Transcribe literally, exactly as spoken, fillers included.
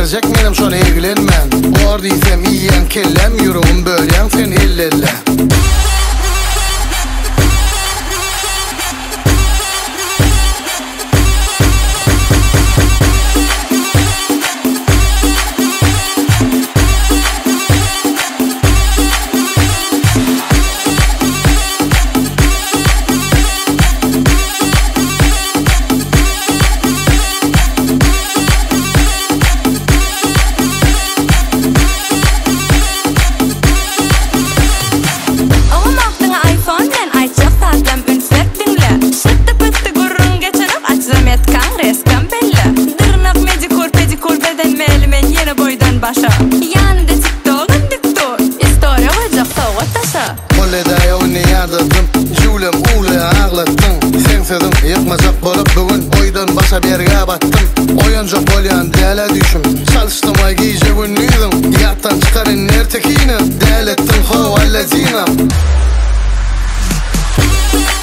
Gelecek menem şol egilenmen. Or diysem iýen kellem, ýüregim bölýän sen ellelle. Yanında TikTok'un diktor Istoriya vajak soğuk taşa Kolledaya onu yadırdım Julem ule ağlattın Sen sözün yıkmacak bolup bugün Oydan başa berge battım Oyuncak bolyan dele düşüm Çalıştımay giyce günlüydüm Yattan çıkarın ertekini Delettin ho allazina